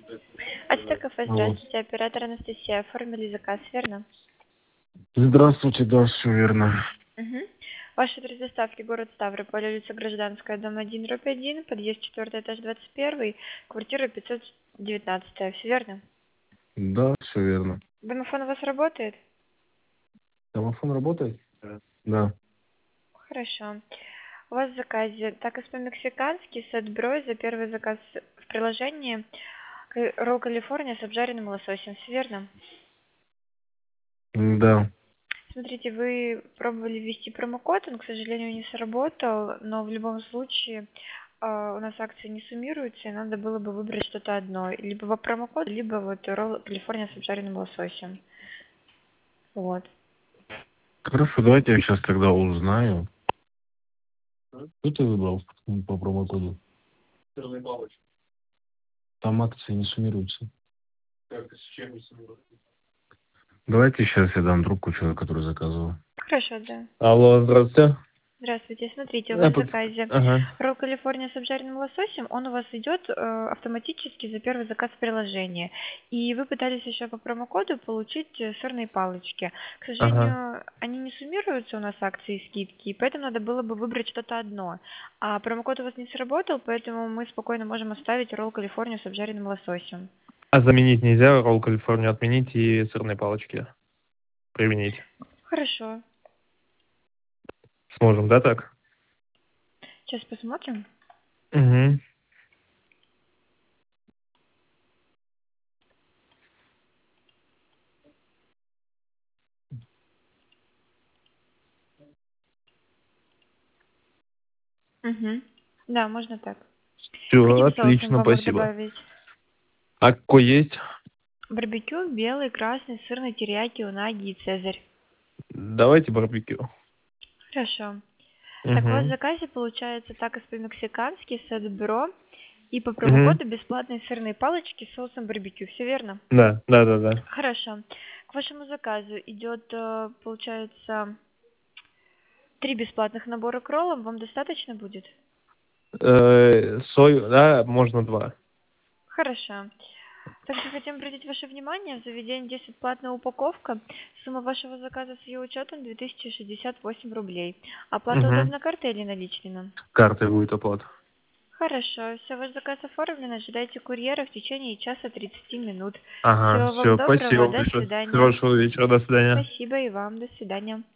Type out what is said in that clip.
Ачта кафе, Алло. здравствуйте, оператор Анастасия. Оформили заказ, верно? Здравствуйте, да, все верно. Угу. Ваш адрес доставки: город Ставрополь, улица Гражданская, дом 1, дробь 1, подъезд 4, этаж 21, квартира 519. Все верно? Да, все верно. Домофон у вас работает? Домофон работает? Да. Хорошо. У вас в заказе такос по-мексикански, сет бро за первый заказ в приложении, ролл Калифорния с обжаренным лососем. Все верно? Да. Смотрите, вы пробовали ввести промокод, он, к сожалению, не сработал, но в любом случае у нас акции не суммируются, и надо было бы выбрать что-то одно. Либо промокод, либо вот ролл Калифорния с обжаренным лососем. Вот. Хорошо, давайте я сейчас тогда узнаю. Что ты выбрал по промокоду? Сырные палочки. Там акции не суммируются. Как с чем не суммируются? Давайте сейчас я дам трубку человеку, который заказывал. Хорошо, да. Алло, здравствуйте. Здравствуйте. Смотрите, у вас в заказе Ага. ролл Калифорния с обжаренным лососем, он у вас идет автоматически за первый заказ в приложении. И вы пытались еще по промокоду получить сырные палочки. К Ага. сожалению, они не суммируются у нас акции и скидки, и поэтому надо было бы выбрать что-то одно. А промокод у вас не сработал, поэтому мы спокойно можем оставить ролл Калифорния с обжаренным лососем. А заменить нельзя ролл Калифорнию, отменить и сырные палочки применить? Хорошо. Сможем, да, так? Сейчас посмотрим. Угу. Угу. Да, можно так. Все, Каким соусом отлично, вам их спасибо. добавить? А какой есть? Барбекю, белый, красный, сырный, терияки, унаги и цезарь. Давайте барбекю. Хорошо. Так, у вас в Угу. заказе получается такос по-мексикански, сет бро и по Угу. промокоду бесплатные сырные палочки с соусом барбекю. Все верно? Да, да, да, да. Хорошо. К вашему заказу идет, получается, 3 бесплатных набора к роллам. Вам достаточно будет? Сою, да, можно 2. Хорошо. Также хотим обратить ваше внимание, в заведении действует платная упаковка. Сумма вашего заказа с ее учетом 2068 рублей. Оплата Угу. удобна картой или наличными? Картой будет оплата. Хорошо, все, ваш заказ оформлен, ожидайте курьера в течение часа 30 минут. Ага, Всего вам все, доброго, спасибо до большое. свидания. Хорошего вечера, до свидания. Спасибо и вам, до свидания.